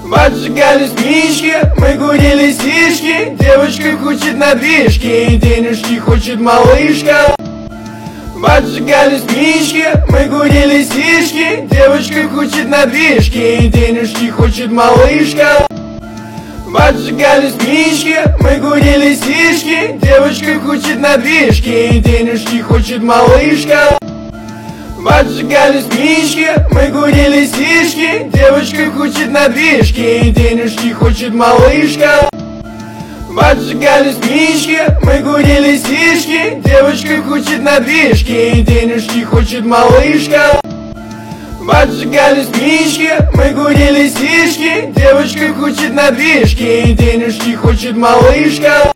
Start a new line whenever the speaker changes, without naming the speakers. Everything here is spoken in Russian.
Поджигали спички, мы курили сишки. Девочка хочет на движке, денежки хочет малышка. Поджигали спички, мы курили сишки. Девочка хочет на движке, денежки хочет малышка. Поджигали спички, мы курили сишки. Девочка хочет на движке, денежки хочет малышка. Поджигали спички, мы курили сишки. Девочка хочет на движке, денежки хочет малышка. Поджигали спички, мы курили сишки. Девочка хочет на движке, денежки хочет малышка. Поджигали спички, мы курили сишки. Девочка хочет на движке, денежки хочет малышка.